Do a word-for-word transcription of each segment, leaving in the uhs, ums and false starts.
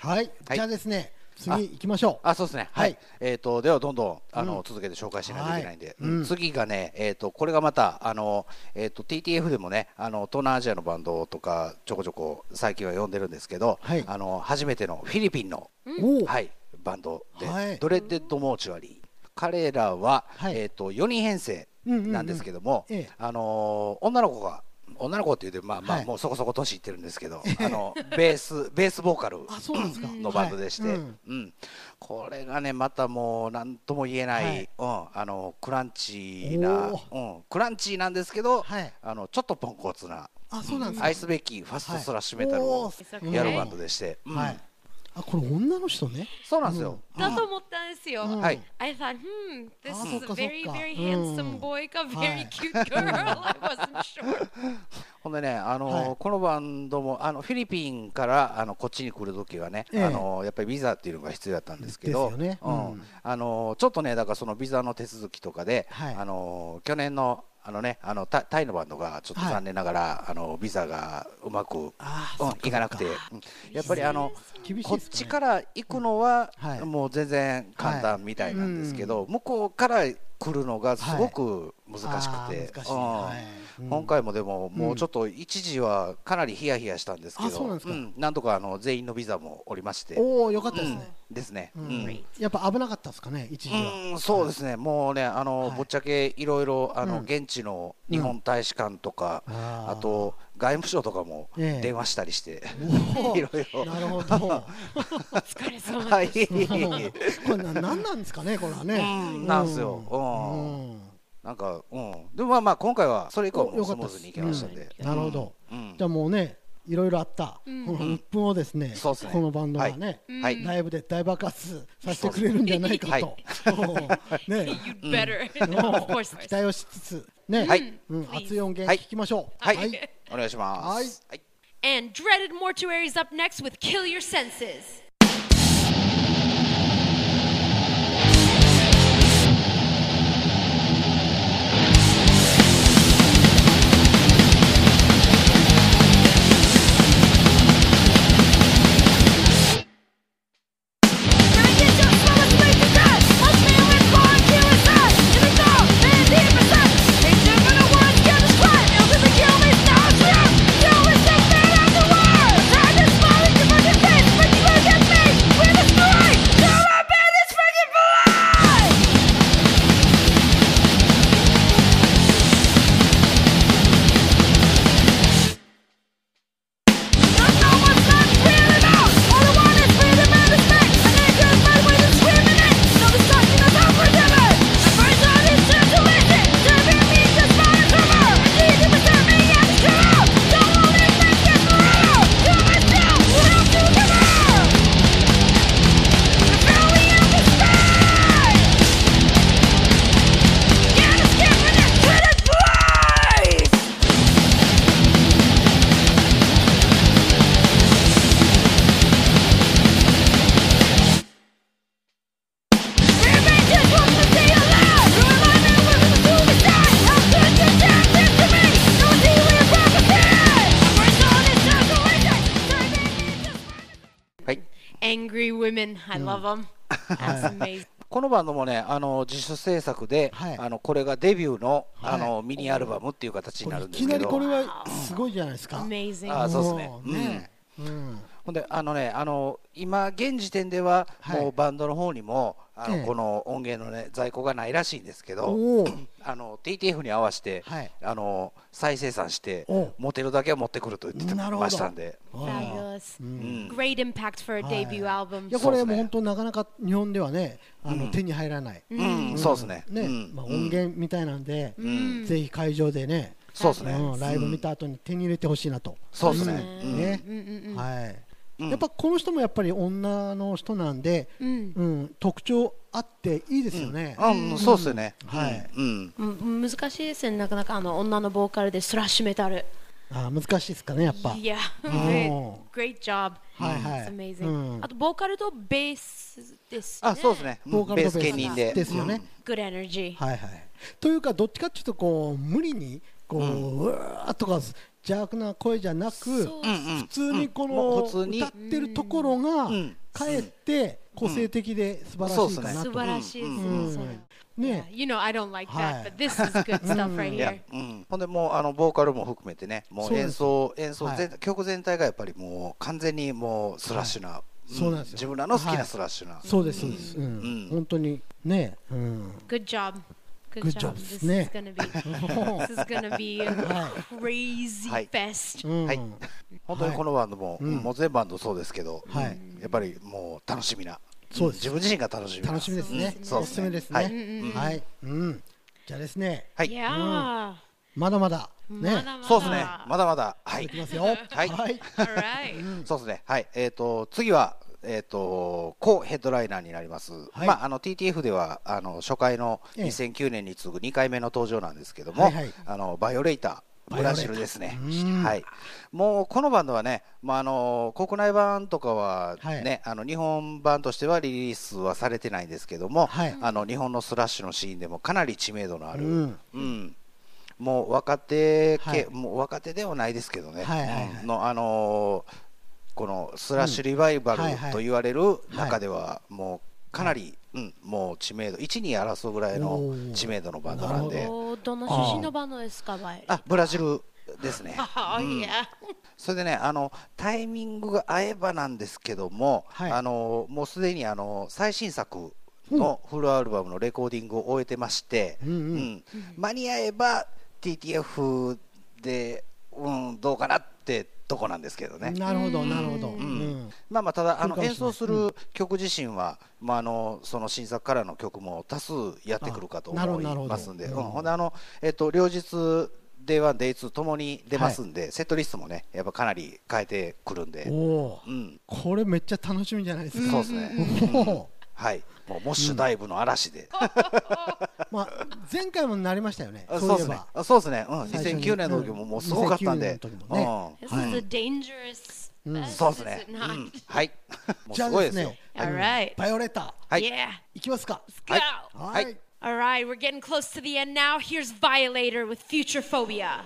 はい、じゃあですね、次行きましょう。 あ、そうですね。はい。えっとではどんどんあの続けて紹介しないといけないんで、次がね、えっとこれがまたあのえっと ティーティーエフ でもね、あの東南アジアのバンドとかちょこちょこ最近は呼んでるんですけど、あの初めてのフィリピンのはいバンドでドレッデッドモーチュアリー。彼らはえっとよにん編成なんですけども、あの女の子が女の子っていうとまあまあもうそこそこ年いってるんですけど、あのベースベースボーカルのバンドでして、うんこれがねまたもう何とも言えないうんあのクランチーなうんクランチーなんですけど、あのちょっとポンコツな愛すべきファストスラッシュメタルをやるバンドでして、 あ、これ女の人ね。 そうなんですよ。 だと思ったんですよ。I thought, hmm, this is a very, very handsome boy, a very cute girl. I wasn't sure. ほんでね、あのこのバンドもあのフィリピンからあのこっちに来る時はね、あのやっぱりビザっていうのが必要だったんですけど、あのちょっとねだからそのビザの手続きとかで、あの去年のあのね、あのタイのバンドがちょっと残念ながら、あのビザがうまくいかなくて、やっぱりあのこっちから行くのはもう全然簡単みたいなんですけど、向こうから来るのがすごく難しくて、今回もでももうちょっと一時はかなりヒヤヒヤしたんですけど、なんとかあの全員のビザもおりまして、 おおよかったですね。 ですね。 やっぱ危なかったですかね、一時は。 そうですね。もうね、あのぶっちゃけいろいろあの現地の日本大使館とか、あと外務省とかも電話したりして、いろいろ。 なるほど。 お疲れ様です。 これ何なんですかね、これはね。 なんですよ。なんか、うん、でもまあまあ今回はそれ以降もスムーズにいけましたんで。 なるほど。じゃあもうね。いろいろあったこの鬱憤をですね、このバンドがね、ライブで大爆発させてくれるんじゃないかと、ね、期待をしつつね、熱い音源聞きましょう。 はい、お願いします。 And Dreaded Mortuary is up next with Kill Your Senses. Angry women, I love them. That's amazing. このバンドもね、あの自主制作で、あのこれがデビューのあのミニアルバムっていう形になるんですけど、いきなりこれはすごいじゃないですか。 Amazing. あ、そうですね。ほんであのね、あの今現時点ではもうバンドの方にもあのこの音源のね在庫がないらしいんですけど、あの ティーティーエフ に合わせてあの再生産して持てるだけは持ってくると言ってましたんで。 Fabulous. Great impact for a debut album. いやこれも本当なかなか日本ではねあの手に入らない。 そうですね。 ね、まあ音源みたいなんでぜひ会場でね、 そうですね。 ライブ見た後に手に入れてほしいなと。 そうですね。 ね、はい。やっぱこの人もやっぱり女の人なんで、うん、特徴あっていいですよね。 そうですよね。 はい。 難しいですね。なかなかあの女のボーカルでスラッシュメタル。 あ、難しいですかねやっぱ。 Yeah, great job. はいはい。 It's amazing. あとボーカルとベースですね。 あ、そうですね。 ボーカルとベースでですよね。 Good energy. はいはい。というかどっちかっていうとこう無理にこううわーとか邪悪な声じゃなく、普通にこの歌ってるところがかえって個性的で素晴らしいかなと。 素晴らしいですね。ね、You know I don't like that, but this is good stuff right here. ほんでもうあのボーカルも含めてね、もう演奏演奏曲全体がやっぱりもう完全にもうスラッシュな、自分らの好きなスラッシュな。 そうですそうです。本当にね。 Good job. Good job. This is gonna be this is gonna be a crazy fest. はい。本当にこのバンドももう全バンドそうですけど、やっぱりもう楽しみな。そうです。自分自身が楽しみ。 楽しみですね。おすすめですね。はい。うん。じゃあですね。 はい。 まだまだね。 そうですね。まだまだ。はい。 いきますよ。 はい。そうですね。はい。えっと次はえっとコヘッドライナーになります。まああの ティーティーエフ ではあの初回のにせんきゅうねんに次ぐにかいめの登場なんですけども、あのバイオレーター。ブラジルですね。はい。もうこのバンドはね、まああの国内版とかはね、あの日本版としてはリリースはされてないんですけども、あの日本のスラッシュのシーンでもかなり知名度のある、うん、もう若手系、もう若手ではないですけどね、のあのこのスラッシュリバイバルと言われる中ではもうかなり、うん、もう知名度いちに争うぐらいの知名度のバンドなんで。 どの出身のバンドですか？ あ、ブラジルですね。うん、それでね、あのタイミングが合えばなんですけども、はい、あのもうすでにあの最新作のフルアルバムのレコーディングを終えてまして、うんうんうん、間に合えば ティーティーエフ で、うん、どうかなってとこなんですけどね。 なるほどなるほど。 まあまあただあの演奏する曲自身は、まああのその新作からの曲も多数やってくるかと思いますんで、ほんであのえっと両日デイワンデイツーともに出ますんで、セットリストもねやっぱかなり変えてくるんで、 これめっちゃ楽しみじゃないですか。 そうですね。はい、もうモッシュダイブの嵐で、 まあ前回もなりましたよね。 そうですね。そうですね。にせんきゅうねんの時ももうすごかったんで。そうですね。はい。 じゃあですね、バイオレーター、いきますか。 はい。 All right, we're getting close to the end now. Here's Violator with Future Phobia.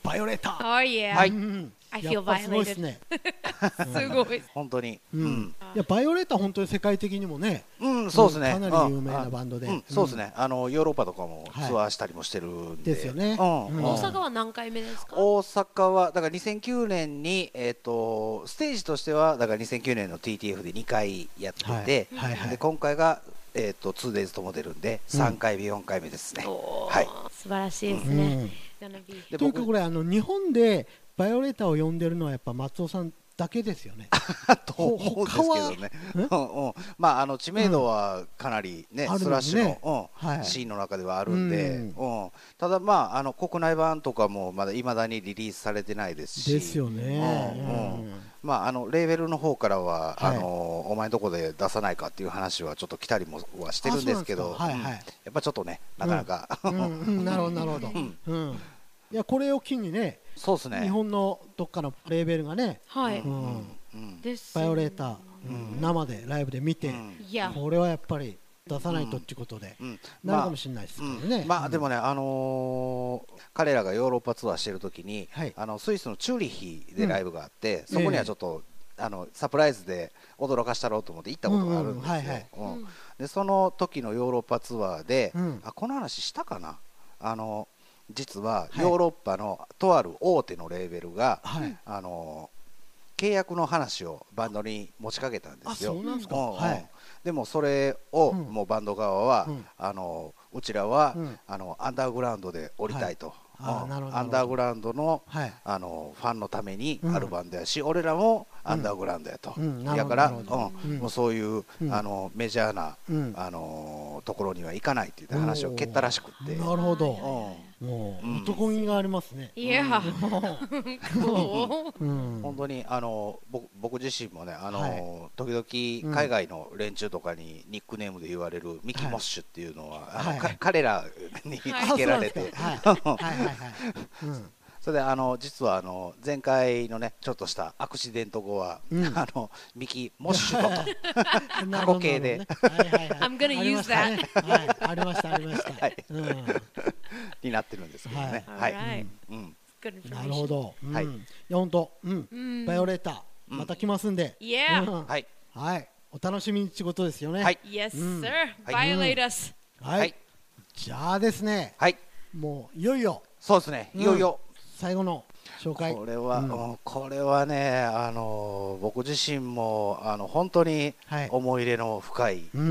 I feel violated. すごい。 本当に。 やバイオレーター本当に世界的にもね、 うんそうですね、 かなり有名なバンドで、 そうですね、あのヨーロッパとかもツアーしたりもしてるんで、 ですよね。 大阪は何回目ですか？ 大阪はだからにせんきゅうねんにえっとステージとしてはだからにせんきゅうねんの ティーティーエフ でにかいやってて、で今回がえっと ツーデイズ とも出るんでさんかいめよんかいめですね。はい。 素晴らしいですね。 というかこれあの日本でバイオレーターを呼んでるのはやっぱ松尾さんだけですよね。 と思うんですけどね。うんうん、まああの知名度はかなりね、スラッシュの、うん、シーンの中ではあるんで、うん、ただまああの国内版とかもまだ未だにリリースされてないですし。 ですよね。 うんうん、まああのレーベルの方からは、はい、あのお前のとこで出さないかっていう話はちょっと来たりもはしてるんですけど、はいはい、やっぱちょっとねなかなか。 なるほどなるほど。うん。いやこれを機にね。 そうですね。 日本のどっかのレーベルがね、 はい、 バイオレーター、生でライブで見て、これはやっぱり出さないとっていうことで、なるかもしれないですけどね。 まあでもね、あの彼らがヨーロッパツアーしてる時に、あのスイスのチューリッヒでライブがあって、そこにはちょっとあのサプライズで驚かしたろうと思って行ったことがあるんですよ。でその時のヨーロッパツアーで、あこの話したかな、あの実はヨーロッパのとある大手のレーベルが、はい、あの契約の話をバンドに持ちかけたんですよ。でもそれを、うん、もうバンド側は、うん、あのうちらは、うん、あのアンダーグラウンドで降りたいと、はい、アンダーグラウンドの、はい、あのファンのためにあるバンドやし、俺らもアンダーグラウンドやと、だから、うん、もうそういう、あのメジャーな、あのところには行かないっていう話を蹴ったらしくって。 なるほど。もう男気がありますね。 いや、 本当にあの僕僕自身もね、あの時々海外の連中とかにニックネームで言われるミキモッシュっていうのは彼らにつけられて、それであの実はあの前回のねちょっとしたアクシデント後は、うん、あのミキモッシュと過去形で、 I'm gonna use that ありましたありました、 になってるんですけどね。はい。 なるほど。はい。いや本当、うん。バイオレーターまた来ますんで。 はい。 はい。お楽しみにってことですよね。 はい。 Yes sir. Violate us. はい。じゃあですね。 はい。 もういよいよ。 そうですね。いよいよ。 最後の紹介。 これは、うん、これはね、あの僕自身もあの本当に思い入れの深い、うん、うん、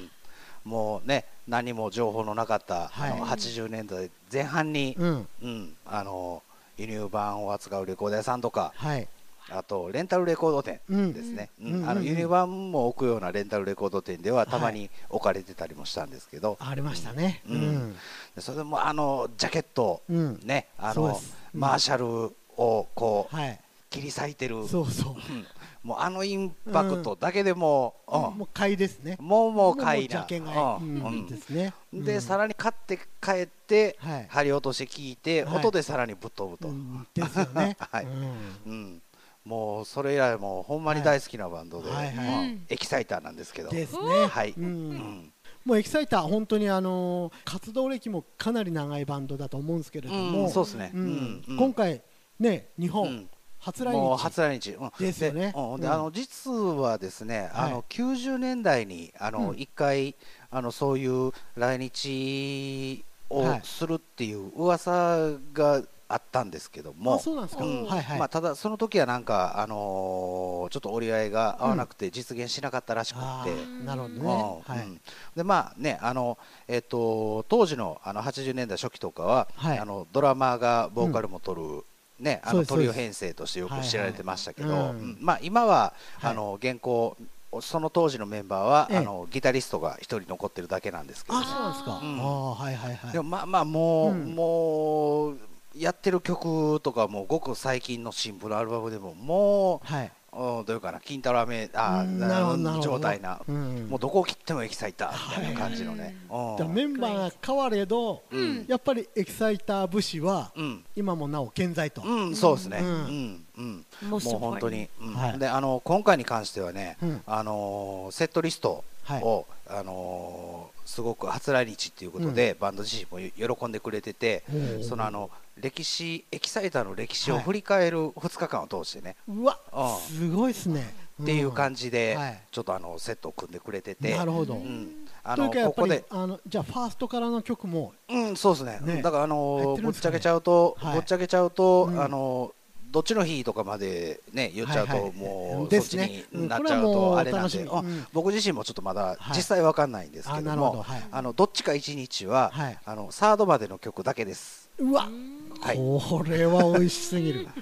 もうね何も情報のなかった、はい、あのはちじゅうねんだいぜん半に、うんうん、あの輸入版を扱うレコード屋さんとか、はい、あとレンタルレコード店ですね、輸入版も置くようなレンタルレコード店ではたまに置かれてたりもしたんですけど、 はい、ありましたね、 うんうん、それもあのジャケット、うん、ねあのマーシャルをこう、はい、切り裂いてる、 そうそう、 もうあのインパクトだけでも、 うん、もう買いですね。 もうもう買いな。 ジャケ買い、うんですね。 でさらに買って帰って貼り落として聞いて、音でさらにぶっ飛ぶと。 ですよね。 はい。うん。もうそれ以来もうほんまに大好きなバンドで、エキサイターなんですけど。 ですね。 はい。 もうエキサイター本当にあの活動歴もかなり長いバンドだと思うんですけれども、 そうですね。 今回ね日本初来日初来日ですよね。 であの実はですね、あのきゅうじゅうねんだいにあの一回あのそういう来日をするっていう噂があったんですけども、 そうなんですか。 まあただその時はなんかあのちょっと折り合いが合わなくて実現しなかったらしくて、 なるほどね。 でまあねあのえっと当時のあのはちじゅうねんだい初期とかはあのドラマーがボーカルも取るね、あのトリオ編成としてよく知られてましたけど、まあ今はあの現行その当時のメンバーはあのギタリストが一人残ってるだけなんですけど、 あ、そうなんですか。あ、はいはいはい。 でもまあまあもうもうやってる曲とかもごく最近のシンプルアルバムでももうどういうかな、金太郎飴あ状態な、もうどこを切ってもエキサイターみたいな感じのね。 メンバーが変われどやっぱりエキサイター節は今もなお健在と。 そうですね。もう本当に。であの今回に関してはね、あのセットリストをあのすごく初来日っていうことでバンド自身も喜んでくれてて、そのあの歴史エキサイターの歴史を振り返るふつかかんを通してね。 うわ、すごいですね。 っていう感じでちょっとあのセットを組んでくれてて、 なるほど。あのここであのじゃあファーストからの曲も、 うんそうですね。だからあのぼっちゃけちゃうとぼっちゃけちゃうとあのどっちの日とかまでね言っちゃうともうそっちになっちゃうとあれなんで、僕自身もちょっとまだ実際わかんないんですけども、あのどっちか一日はあのサードまでの曲だけです。 うわ、これは美味しすぎる。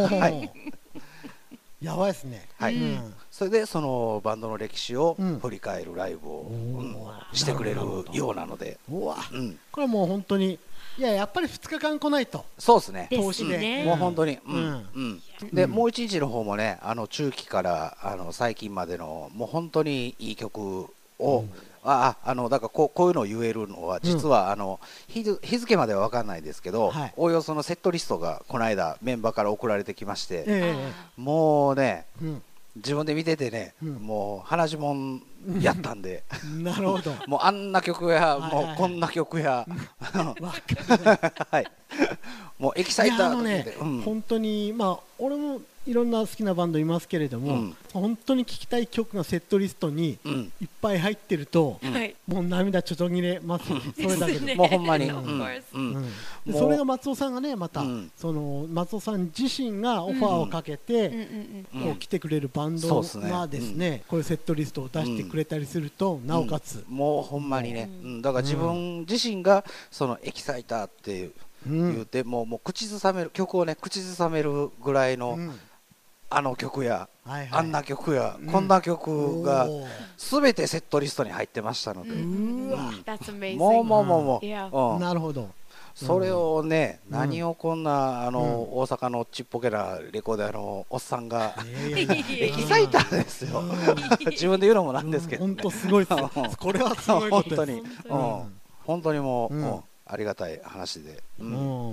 やばいですね。 はい。それでそのバンドの歴史を振り返るライブをしてくれるようなので、 うわ、これもう本当に。いややっぱりふつかかん来ないと。 そうですね。 投資でもう本当に。でもう一日の方もね、あの中期からあの最近までのもう本当にいい曲を、ああのだからこうこういうのを言えるのは実はあの日付までは分かんないですけど、おおよそのセットリストがこの間メンバーから送られてきまして、もうね。自分で見ててね、もう鼻血もんやったんでなるほどもうあんな曲やもうこんな曲やはいもうエキサイターで本当にまあ俺もいろんな好きなバンドいますけれども本当に聴きたい曲がセットリストにいっぱい入ってるともう涙ちょちょぎれますそれだけでもうほんまにそれが松尾さんがねまたその松尾さん自身がオファーをかけてこう来てくれるバンドがですねこういうセットリストを出してくれたりするとなおかつもうほんまにねだから自分自身がそのエキサイターっていう言うてもうもう口ずさめる曲をね口ずさめるぐらいのあの曲やあんな曲やこんな曲がすべてセットリストに入ってましたのでもうもうもうもうなるほどそれをね何をこんなあの大阪のちっぽけなレコーダーのおっさんがエキサイターですよ自分で言うのもなんですけど本当すごいですこれはすごいことです本当にもうありがたい話で、 うん、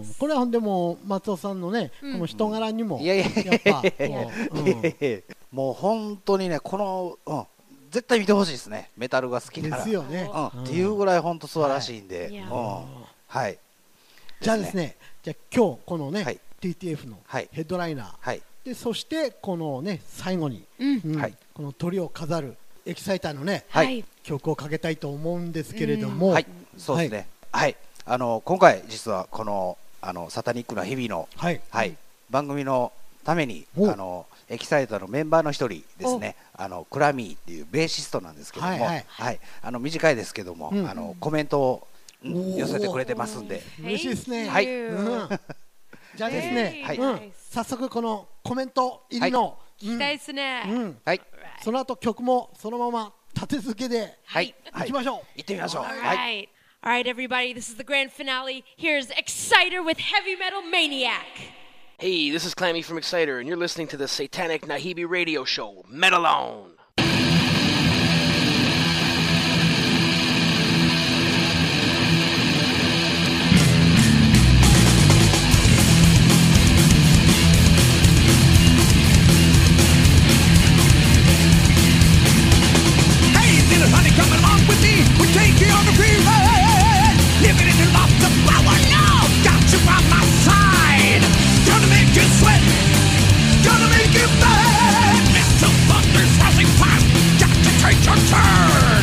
これはでも松尾さんのね、うん、この人柄にもいやいややっぱもう本当にねこの、うん、絶対見てほしいですねメタルが好きならですよね、 うん、っていうぐらい本当素晴らしいんで、はい、うんはい、 じゃあですねじゃあ今日このね、はい、ティーティーエフ のヘッドライナー、はい、でそしてこのね最後に、うんうんはい、この鳥を飾るエキサイターのね、はい、曲をかけたいと思うんですけれども、 はいそうですねはい、はいあの今回実はこのあのサタニックな日々の、はいはい、番組のためにあのエキサイターのメンバーの一人ですねあのクラミーっていうベーシストなんですけども、はいはいはい、あの短いですけども、うん、あのコメントを、うん、寄せてくれてますんで嬉しいですね。 はい、 うん、じゃあですね、はいうん、早速このコメント入りの聞きたいですね。 はい。 その後曲もそのまま立て続けで、はい、行きましょう。 行ってみましょう。 はい。All right, everybody, this is the grand finale. Here's Exciter with Heavy Metal Maniac. Hey, this is Clammy from Exciter, and you're listening to the Satanic Nahibi radio show, Metal On. Hey, little honey, come along with me. We'll take you on the freeway. Living in the loft of power now. Got you by my side. Gonna make you sweat. Gonna make you mad. Metal thunder's rushing past. Got to take your turn.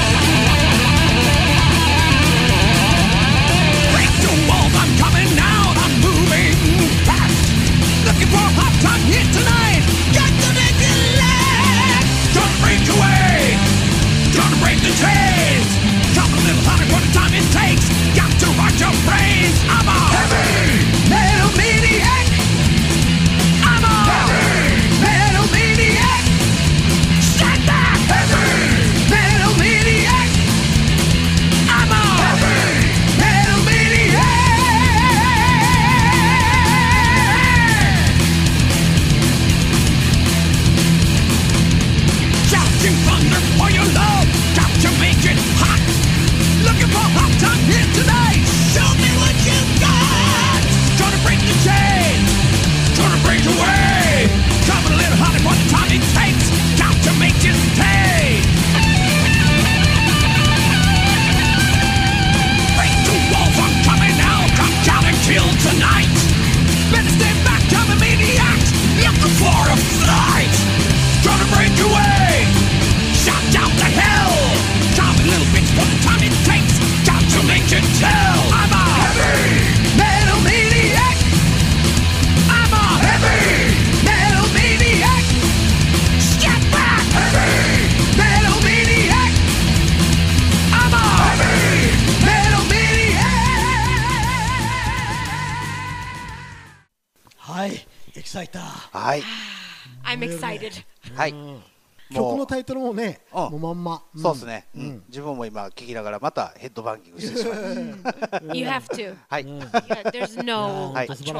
Break the walls, I'm coming out. I'm moving fast. Looking for a hot time here tonight. Got to make you laugh. Gonna break away. Gonna break the chains. Come a little hotter for the time it takes. Got to rock your brains. I'm a heavy metal maniac. I'm a heavy metal maniac. Stand back, heavy metal maniac. I'm a heavy metal maniac. Shouting thunder for your love. Got to make it hot. Looking for hot time here tonight. Show me what you got. サイター。 はい。 I'm excited. はい。 曲のタイトルもね、もうまんま。 そうですね。自分も今聞きながらまたヘッドバンキングしてしまう。You have to. はい。 There's no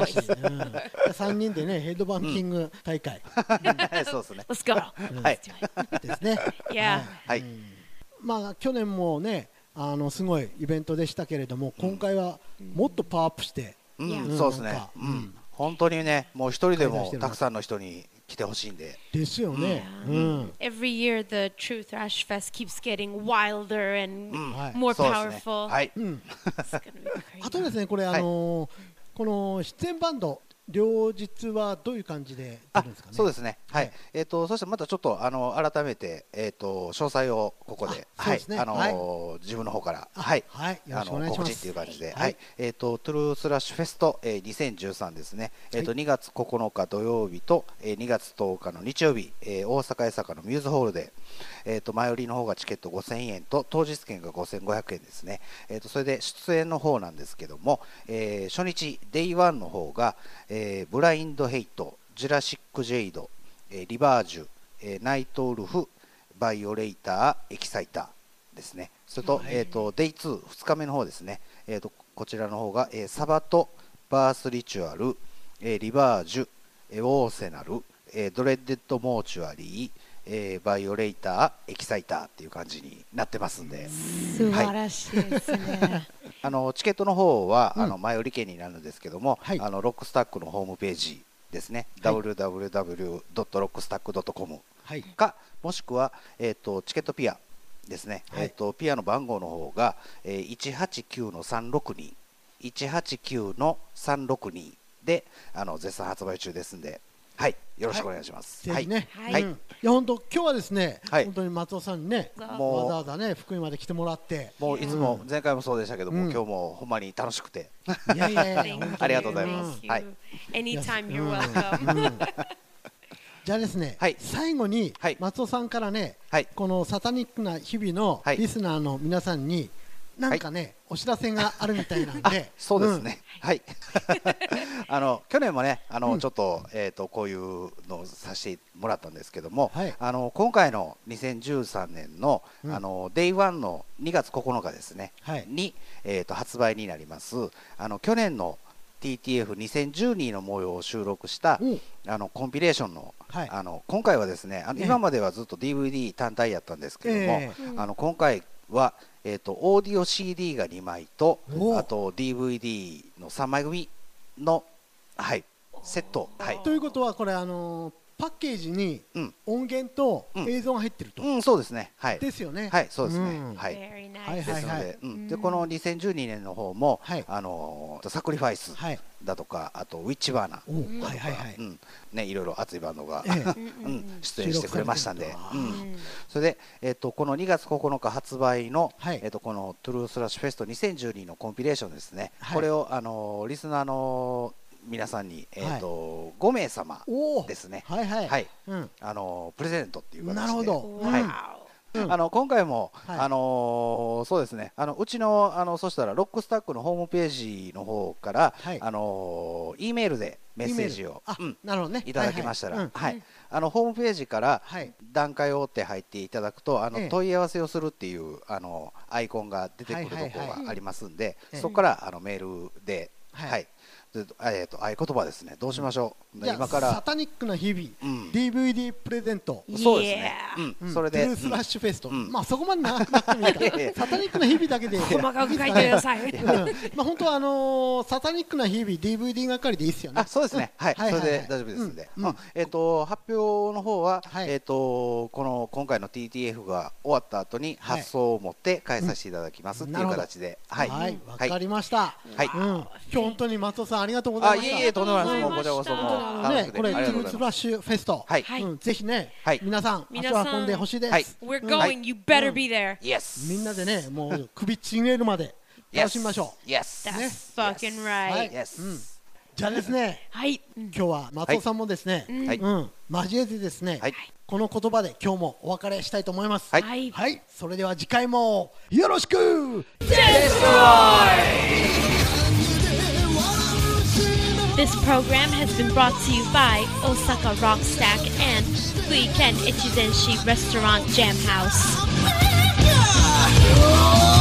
choice. 三人でねヘッドバンキング大会。 そうですね。 Let's go. はい。 ですね。 はい。 まあ去年もねあのすごいイベントでしたけれども、今回はもっとパワーアップして、 そうですね。本当にねもう一人でもたくさんの人に来てほしいんで。 ですよね。 Every year the True Thrash Fest keeps getting wilder and more powerful. はい。 あとですねこれあのこの出演バンド両日はどういう感じで出るんですかね。 そうですね。はい。えっとそしてまたちょっとあの改めてえっと詳細をここではいあの自分の方からはいあの告知っていう感じではいえっとトゥルースラッシュフェストにせんじゅうさんですね。えっとにがつここのか土曜日とにがつとおかの日曜日大阪江坂のミューズホールでえっと前売りの方がチケットごせんえんと当日券がごせんごひゃくえんですね。えっとそれで出演の方なんですけども初日デイワンの方がえー、ブラインドヘイト、ジュラシックジェイド、えー、リバージュ、えー、ナイトウルフ、バイオレイター、エキサイターですね。それと、はい、えーとデイツー、ふつかめの方ですね。えーとこちらの方が、えー、サバト、バースリチュアル、えー、リバージュ、えー、オーセナル、えー、ドレッデッドモーチュアリー、えー、バイオレイター、エキサイターっていう感じになってますんで。 素晴らしいですね。はいあのチケットの方は、うん、あの前売り券になるんですけども、はい、あのロックスタックのホームページですね、はい、ダブリューダブリューダブリュードットロックスタックドットコム か、もしくは、えー、とチケットピアですね、はい、えー、とピアの番号の方が、えー、いちはちきゅうのさんろくに いちはちきゅうのさんろくにであの絶賛発売中ですんで、はい、よろしくお願いします。 はい、ぜひね、はい、いや本当今日はですね、本当に松尾さんにね、もうわざわざね福井まで来てもらって、 もういつも前回もそうでしたけども、今日もほんまに楽しくて、 いやいやいやありがとうございます。はい。 Anytime you're welcome。 じゃあですね、最後に松尾さんからね、このサタニックな日々のリスナーの皆さんになんかね、お知らせがあるみたいなんで、 そうですね。はい。あの去年もね、あのちょっとえっとこういうのをさせてもらったんですけども、あの今回のにせんじゅうさんねんのあのデイワンのにがつここのかですねにえっと発売になります。あの去年の ティーティーエフにせんじゅうに の模様を収録したあのコンピレーションのあの今回はですね、あの今まではずっと ディーブイディー 単体やったんですけども、あの今回はえーとオーディオ シーディー がにまいとあと ディーブイディー のさんまい組の、はい、セット、はい、 ということはこれあのー、パッケージに音源と映像が入ってると、 うんうん、そうですね、はい、 ですよね、 はい、そうですね、うん、はい、ですので、うん、でこのにせんじゅうにねんの方も、はい、あのー、サクリファイスだとか、あとウィッチバーナーだとか、うん、ね、いろいろ熱いバンドが、ええうん、出演してくれましたんで、うん、それで、えー、とこのにがつここのか発売の、はい、えー、とこのトゥルースラッシュフェストにせんじゅうにのコンピレーションですね、はい、これを、あのー、リスナーの皆さんに、えーとはい、ごめいさまですね、はいはいはい、うん、あのー、プレゼントっていう形で、 なるほど、 はい、うん、あの今回も、はい、あのー、そうですね、あのうちのあのそしたらロックスタックのホームページの方から、はい、あのー、E メールでメッセージを、うん、なるほどね、いただきましたら、はいはい、はい、あのホームページから段階を追って入っていただくと、あの問い合わせをするっていうあのアイコンが出てくるところがありますんで、そこからあのメールで、はい、はい、えーと合言葉ですね、どうしましょう、今からサタニックな日々、うん、ディーブイディー プレゼント、 そうですね、うん、それでトゥルースラッシュフェスト、うん、まあそこまで長くなってもいいからサタニックな日々だけで細かく書いてください。 まあ本当はあのー、サタニックな日々 ディーブイディー 係でいいですよね。 あ、そうですね、はい、それで大丈夫ですんで、うんうん、えっ、ー、と発表の方は、はい、えっ、ー、とこの今回の ティーティーエフ が終わった後に発送を持って返させていただきますっていう形で、 はい、はい、わかりました。はい、うん、今日本当に松尾さんありがとうございました。 いえ、とんでもないです。もうこちらこそもうね、これトゥルースラッシュフェスト、はい、うん、ぜひね、はい、皆さん足を運んでほしいです。はい、 We're going, you better be there. Yes. みんなでね、もう首ちぎれるまで楽しみましょう。 Yes. That's fucking right. Yes. じゃあですね、はい、今日は松尾さんもですね、はい、うん、交えてですね、はい、この言葉で今日もお別れしたいと思います。はい、はい、それでは次回もよろしく。 デストロイ。 This program has been brought to you by Osaka Rockstack and Fuiken Ichizenshi Restaurant Jam House.